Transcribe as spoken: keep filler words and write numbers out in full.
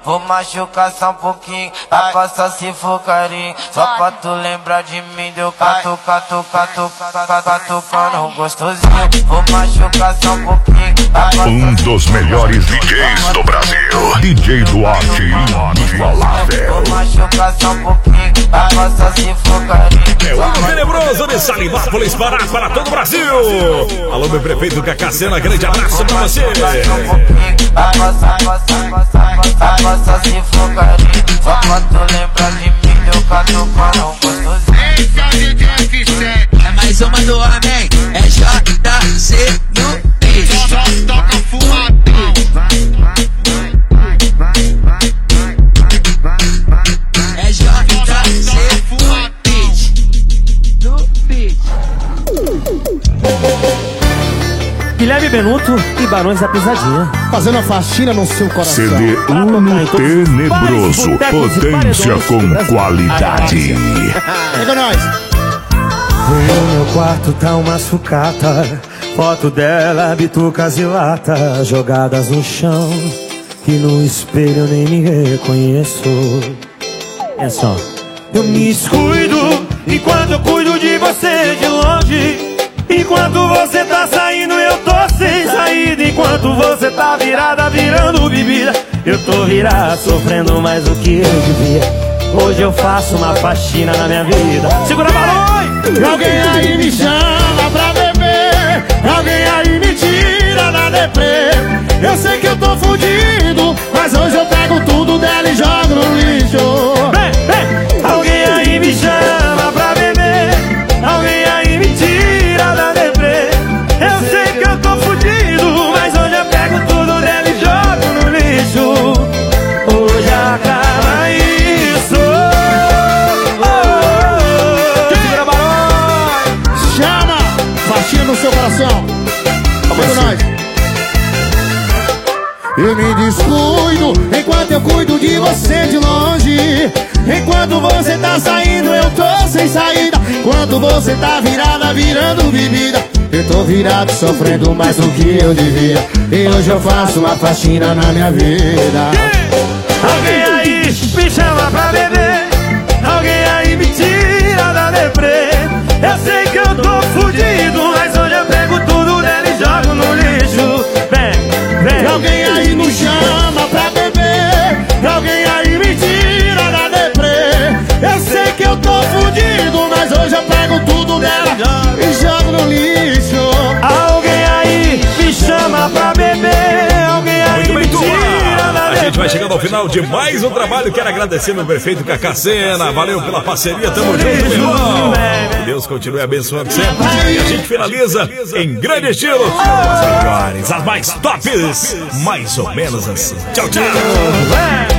vou machucar só um pouquinho, a coça se for carinho. Só pra tu lembrar de mim, deu cato, cato, cato, cato, catucando gostosinho. Vou machucar só um pouquinho. Um dos melhores D Js do Brasil, D J Duarte Inigualável. Vou machucar só um pouquinho, a coça se for carinho. É o ano tenebroso de Salinápolis, Pará, para todo o Brasil. Alô, meu prefeito Cacacena, grande abraço pra você. A coça, a coça, a coça se for carinho. Só pra tu lembrar de mim, deu catucando gostosinho. Esse é o D J F sete. É mais uma do homem, é J C no beat. Só toca fumadão. É J C no beat. No beat. Guilherme Benuto e Barões da Pisadinha. Fazendo a faxina no seu coração. C D Uno Tenebroso, potência com qualidade. Chega nós. No meu quarto tá uma sucata, foto dela, bitucas e lata jogadas no chão, que no espelho eu nem me reconheço. É só. Eu me descuido enquanto eu cuido de você de longe. Enquanto você tá saindo eu tô sem saída. Enquanto você tá virada virando bebida, eu tô virado sofrendo mais do que eu devia. Hoje eu faço uma faxina na minha vida. Segura a balão! Alguém aí me chama pra beber, alguém aí me tira da deprê. Eu sei que eu tô fudido, mas hoje eu pego tudo dela e jogo no lixo. Vem, vem! Alguém aí me chama pra beber, alguém aí me tira da deprê. Eu sei que eu tô fudido, mas hoje eu pego tudo dela e jogo no lixo. Hoje acaba isso. Oh, oh, oh. Segura a balão! Chama! Faxina no seu coração. Chega nós. Eu me descuido enquanto eu cuido de você de longe. Enquanto você tá saindo eu tô sem saída. Enquanto você tá virada virando bebida, eu tô virado sofrendo mais do que eu devia. E hoje eu faço uma faxina na minha vida. Alguém aí me chama pra beber, alguém aí me tira da deprê. Eu sei que eu tô fudido, mas hoje eu pego tudo dela e jogo no lixo. Vem, vem. Alguém aí nos chama pra beber, alguém aí me tira da deprê. Eu sei que eu tô fudido, mas hoje eu pego tudo dela e jogo no lixo. Alguém aí me chama pra beber, alguém aí Muito bem, me turma. tira da A deprê. gente vai chegando ao final de mais um trabalho. Quero agradecer meu prefeito Cacacena. Valeu pela parceria, tamo junto, meu irmão. Que Deus continue abençoando sempre. E a gente finaliza em grande estilo. As melhores, as mais tops. Mais ou menos assim. Tchau, tchau. Vem.